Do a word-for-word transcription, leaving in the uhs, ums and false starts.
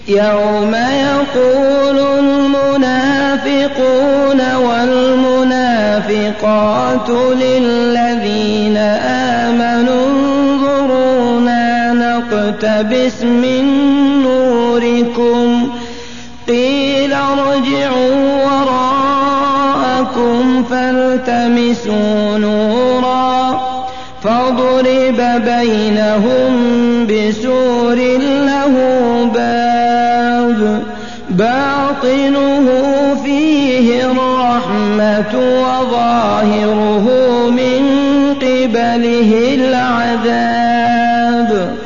يوم يقول المنافقون والمنافقات للذين آمنوا انظرونا نقتبس من نوركم قيل ارجعوا وراءكم فالتمسوا نورا فضرب بينهم بسور له باب باطنه فيه الرحمة وظاهره من قبله العذاب.